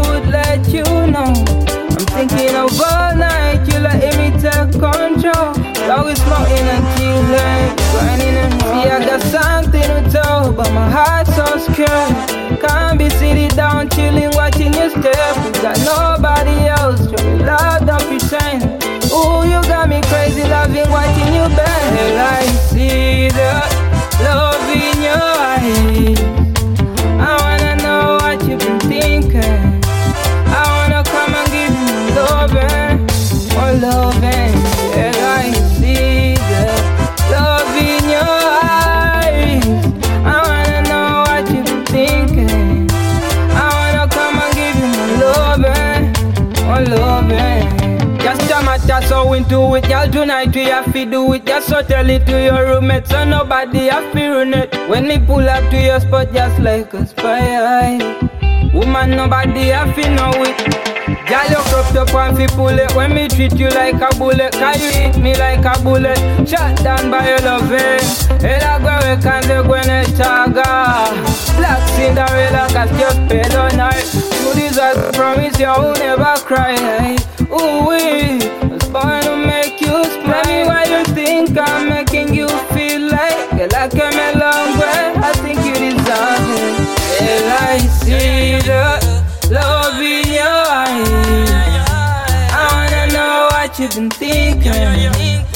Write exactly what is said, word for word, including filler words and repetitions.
would let you know. I'm thinking of all night, you let me take control. Now we smoking and chilling, grinding and see I got something to tell, but my heart's so scared. Can't be sitting down, chilling, watching you step. You got nobody else, show me love, don't pretend. Ooh, you got me crazy, loving watching you bend. Hell, I see the love in your eyes. I wanna know what you've been thinking. I wanna come and give you loving, more loving. Hell, I see the love in your eyes. I wanna know what you've been thinking. I wanna come and give you more loving, more loving. Just a matter so into it, y'all. Tonight we have to do it. Just so tell it to your roommate, so nobody have to ruin it. When we pull up to your spot, just like a spy. Woman, nobody have to know it. Y'all, you cropped up and fi pull it. When me treat you like a bullet, can you hit me like a bullet? Shot down by your loving. Ela gwe kanze gwene chaga. Black Cinderella, cause just paid on night. You deserve promise you will never cry. Ooh, we was born to make you smile. Tell me why you think I'm making you feel like you like a melon way. I think you deserve it. Well, I see the love in your eyes. I wanna know what you've been thinking.